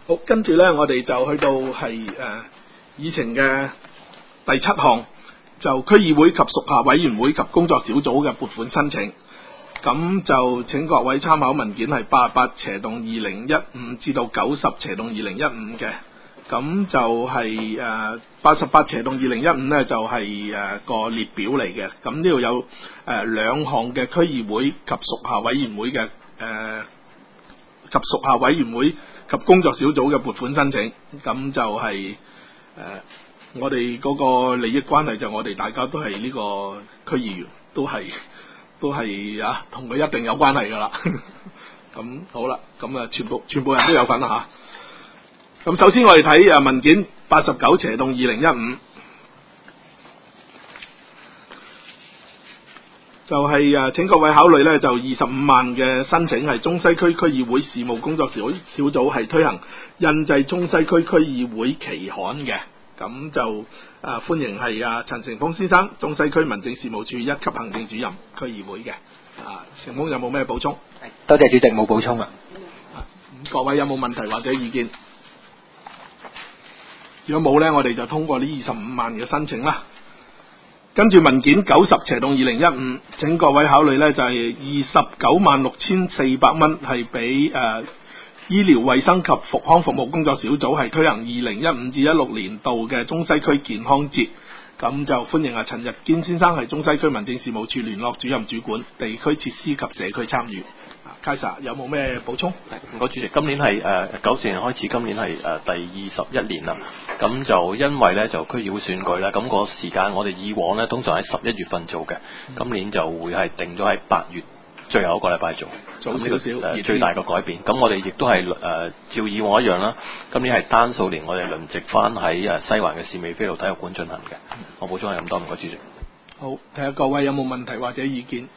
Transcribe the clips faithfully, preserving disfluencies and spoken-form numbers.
好，跟住咧，我哋就去到係誒議程嘅第七項，就區議會及屬下委員會及工作小組嘅撥款申請。咁就請各位參考文件係八十八斜棟二零一五至到九十斜棟二零一五嘅。咁就係誒八十八斜棟二零一五咧，就係、是、誒、呃、個列表嚟嘅。咁呢度有誒、呃、兩項嘅區議會及屬下委員會嘅誒、呃、及屬下委員會及工作小組嘅撥款申請。咁就係、是、誒、呃、我哋嗰個利益關係就我哋大家都係呢個區議員，都係都係啊同佢一定有關係㗎啦。咁好啦，咁啊全部全部人都有份啦嚇。咁首先我哋睇誒文件八十九斜棟二零一五，就係、是、誒請各位考慮咧，就二十五萬嘅申請係中西區區議會事務工作小小組係推行印製中西區區議會期刊嘅。咁就誒、啊、歡迎係啊陳成鋒先生，中西區民政事務處一級行政主任區議會嘅。啊，成鋒有冇咩補充？ 多謝主席，冇補充啊。 咁各位有冇問題或者意見？如果冇呢，我哋就通過呢二十五萬嘅申請啦。跟住文件九十斜棟二零一五，請各位考慮呢，就係二十九萬六千四百蚊係俾誒醫療衛生及復康服務工作小組係推行二零一五至一六年度嘅中西區健康節。咁就歡迎啊陳日堅先生係中西區民政事務處聯絡主任主管地區設施及社區參與。Kaiser 有冇咩補充？ 唔該主席，今年係誒九四年開始，今年係誒、呃、第二十一年啦。咁就因為咧就區議會選舉咧，咁、那個時間我哋以往咧通常喺十一月份做嘅，今年就會係定咗喺八月最後一個禮拜做。 早少少。誒、 呃、最大嘅改變。咁我哋亦都係誒、呃、照以往一樣啦。今年係單數年，我哋輪值翻喺誒西環嘅士美菲路體育館進行嘅。我補充係咁多，唔該主席。 好，睇下各位有冇問題或者意見。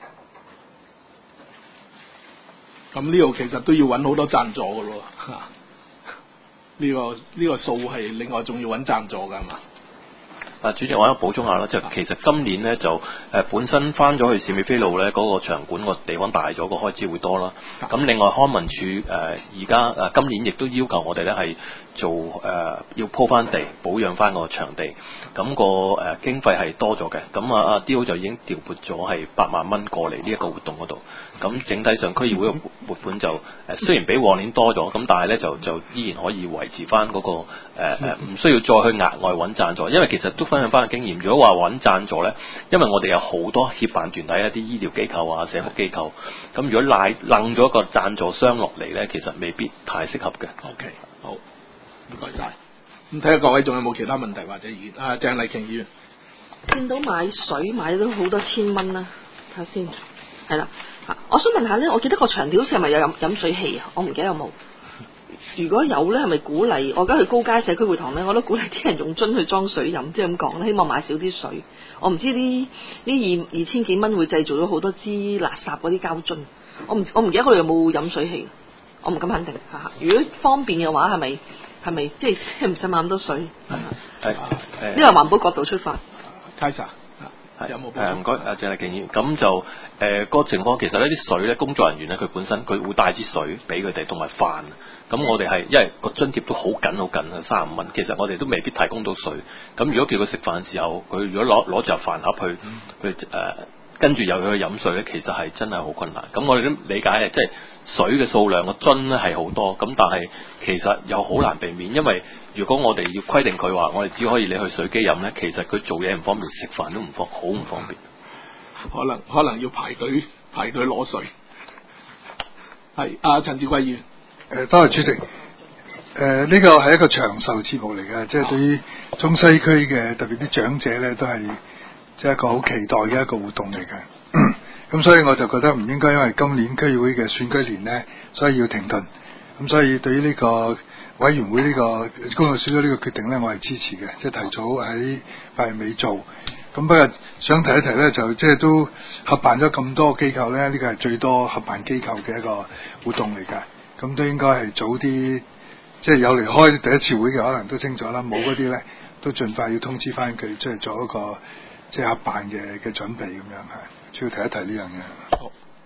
咁呢度其實都要揾好多贊助嘅咯，呢、呢個呢、呢個數係另外仲要揾贊助㗎係嘛？ 啊，主席，我想補充下啦，即係其實今年咧就誒、呃、本身翻咗去士美菲路咧嗰、嗰個場館個地方大咗，個開支會多啦。咁另外康文署誒而家誒今年亦都要求我哋咧係做誒、呃、要鋪翻地保養翻個場地，咁、個誒、呃、經費係多咗嘅。咁啊阿 D.O 就已經調撥咗係八萬蚊過嚟呢一個活動嗰度。咁整體上區議會嘅撥款就誒、呃、雖然比往年多咗，咁但係咧就就依然可以維持翻嗰、嗰個誒唔、呃、需要再去額外揾贊助，因為其實都分享翻個經驗。如果話揾贊助咧，因為我哋有好多協辦團體一啲醫療機構啊、社福機構，咁如果賴楞咗一個贊助商落嚟咧，其實未必太適合嘅。 OK， 好，唔該晒。咁睇下各位仲有冇其他問題或者意見？啊，鄭麗瓊議員， 見到買水買咗好多千蚊啦，睇下先，係啦。我想問下咧，我記得個場地好似係咪有飲飲水器啊？我唔記得有冇。如果有咧，係咪鼓勵？我而家去高街社區會堂咧，我都鼓勵啲人用樽去裝水飲，即係咁講咧。希望買少啲水。我唔知呢呢二二千幾蚊會製造咗好多支垃圾嗰啲膠樽。我唔我唔記得嗰度有冇飲水器，我唔敢肯定。嚇，如果方便嘅話，係咪係咪即係唔使買咁多水？係呢個環保角度出發。 Kaiser。有冇？ 誒唔該，阿鄭麗瓊議員，咁就誒、呃嗰個情況，其實呢啲水咧，工作人員咧，佢本身佢會帶支水俾佢哋，同埋飯。咁我哋係因為個津貼都好緊好緊啊，三十五蚊。其實我哋都未必提供到水。咁如果叫佢食飯嘅時候，佢如果攞攞住飯盒去、嗯、去誒、呃，跟住又要去飲水咧，其實係真係好困難。咁我哋都理解嘅，即係水嘅數量個樽咧係好多，咁但係其實又好難避免，因為如果我哋要規定佢話，我哋只可以你去水機飲咧，其實佢做嘢唔方便，食飯都唔方，好唔方便。 可能可能要排隊排隊攞水。係阿陳志貴議員。 誒，多謝主席。誒、呃，呢個係一個長壽節目嚟嘅，即係對於中西區嘅特別啲長者咧，都係即係一個好期待嘅一個活動嚟嘅。咁所以我就覺得唔應該因為今年區議會嘅選舉年咧，所以要停頓。咁所以對於呢個委員會呢個工作小組呢個決定咧，我係支持嘅，即係提早喺八月尾做。咁不過想提一提咧，就即係都合辦咗咁多機構咧，呢個係最多合辦機構嘅一個活動嚟㗎。咁都應該係早啲，即係有嚟開第一次會嘅，可能都清楚啦。冇嗰啲咧，都盡快要通知翻佢，即係做一個即係合辦嘅嘅準備咁樣係。主要提一提呢樣嘢。 好，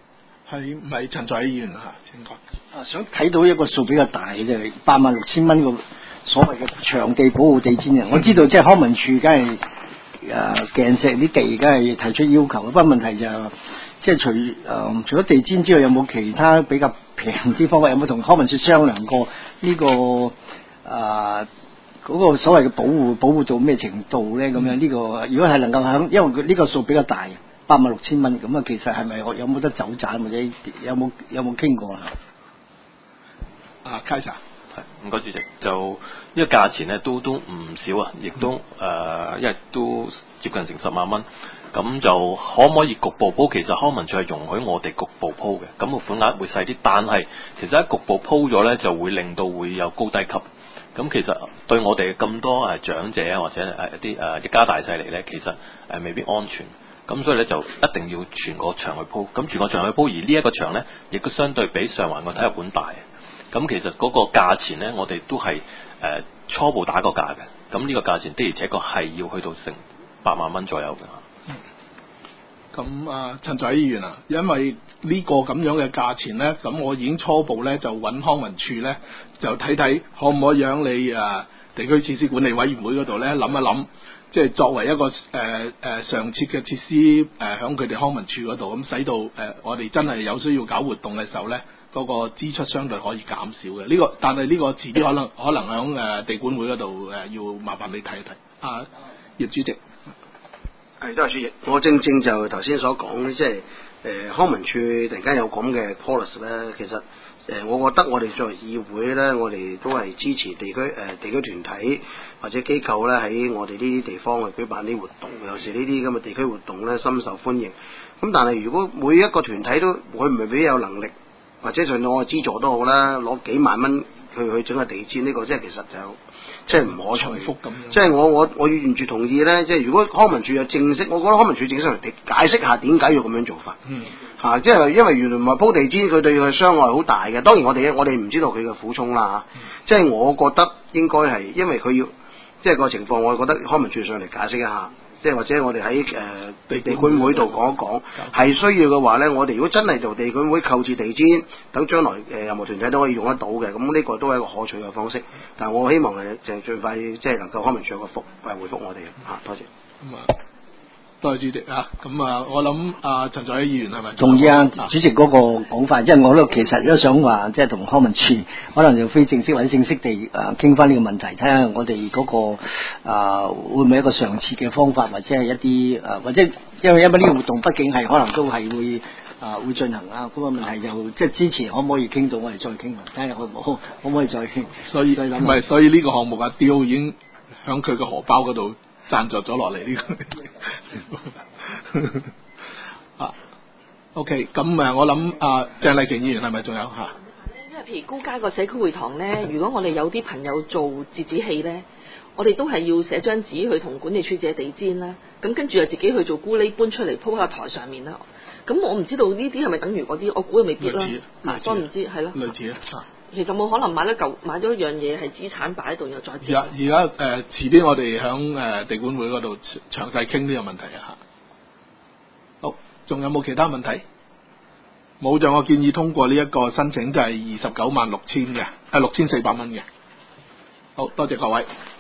係唔係陳在議員啊？請講。 啊，想睇到一個數比較大嘅就係八萬六千蚊個所謂嘅場地保護地氈啊！我知道即係康文署梗係誒鏡石啲地梗係提出要求，不過問題就係、即係除誒、呃、除咗地氈之外，有冇其他比較平啲方法？有冇同康文署商量過呢、呢個誒？呃嗰個所謂嘅保護保護到咩程度咧？咁樣呢個如果係能夠響，因為佢呢個數比較大，八萬六千蚊咁啊，其實係咪有冇得走盞或者有冇有冇傾過啊？ 啊，開始。 係唔該主席，就呢個價錢咧都都唔少啊，亦都誒、呃，因為都接近成十萬蚊。咁就可唔可以局部鋪？其實康文署係容許我哋局部鋪嘅，咁、個款額會細啲，但係其實一局部鋪咗咧，就會令到會有高低級。咁其實對我哋咁多誒長者啊，或者誒一啲誒一家大細嚟咧，其實誒未必安全。咁所以咧就一定要全個場去鋪。咁全個場去鋪，而呢一個場咧，亦都相對比上環個體育館大。咁其實嗰個價錢咧，我哋都係誒、呃、初步打個價嘅。咁呢個價錢的而且確係要去到成八萬蚊左右嘅。 咁啊，陳在議員啊，因為呢個咁樣嘅價錢呢，咁我已經初步呢就揾康文署呢，就睇睇可唔可以喺你啊地區設施管理委員會嗰度呢諗一諗，即係作為一個誒誒、呃呃、常設嘅設施誒，喺佢哋康文署嗰度，咁使到誒、呃、我哋真係有需要搞活動嘅時候呢，嗰、那個支出相對可以減少嘅。呢、這個但係呢個遲啲可能可能喺誒地管會嗰度誒要麻煩你睇一睇。啊，葉主席。 係，多謝主席。我正正就頭先所講咧，即係誒康文署突然間有咁嘅 policy 咧，其實誒、呃、我覺得我哋作為議會咧，我哋都係支持地區誒、呃、地區團體或者機構咧喺我哋呢啲地方去舉辦啲活動，有時呢啲咁嘅地區活動咧深受歡迎。咁但係如果每一個團體都佢唔係比較有能力，或者上到我嘅資助都好啦，攞幾萬蚊去去整個地氈，呢、這個即係其實就。即係唔可取，即係我我我完全同意咧。即係如果康文署有正式，我覺得康文署正式嚟解釋下點解要咁樣做法。嗯，嚇、啊，即係因為原來唔係鋪地氈，佢對佢嘅傷害好大嘅。當然我哋我哋唔知道佢嘅苦衷啦嚇。嗯、即係我覺得應該係因為佢要，即係個情況，我覺得康文署上嚟解釋一下。即係或者我哋喺誒地地管會度講一講，係需要嘅話咧，我哋如果真係做地管會購置地氈，等將來誒、呃、任何團體都可以用得到嘅，咁呢個都係一個可取嘅方式。但係我希望係就最快即係能夠康文署有個覆誒回覆我哋嚇，多謝。咁啊， 多謝主席啊。咁啊，我諗啊陳在議員係咪同意啊？主席嗰個講法，因為我都其實都想話，即係同康文署可能就非正式或者正式地誒傾翻呢個問題，睇下我哋嗰、那個啊、呃、會唔會一個常設嘅方法，或者係一啲誒、呃、或者因為因為呢個活動畢竟係可能都係會啊、呃、會進行啊，咁、那個問題就即係之前可唔可以傾到，我哋再傾啊，睇下可唔可可唔可以再傾？ 所以唔係，所以呢個項目阿刁已經響佢個荷包嗰度贊助咗落嚟呢個啊。OK， 咁誒，我諗啊，鄭麗瓊議員係咪仲有嚇？ 因為譬如高街個社區會堂咧，如果我哋有啲朋友做折子戲咧，我哋都係要寫張紙去同管理處借地氈啦，咁跟住又自己去做咕喱搬出嚟鋪喺台上面啦。咁我唔知道呢啲係咪等於嗰啲，我估未必啦。啊，我唔知係咯。類似啊。其實冇可能買咗嚿買咗一樣嘢係資產擺喺度，又再折。而家而家誒，遲啲我哋響誒地管會嗰度詳細傾呢個問題啊嚇。好，仲有冇其他問題？冇就我建議通過呢一個申請，就係二十九萬六千嘅，係六千四百蚊嘅。好多謝各位。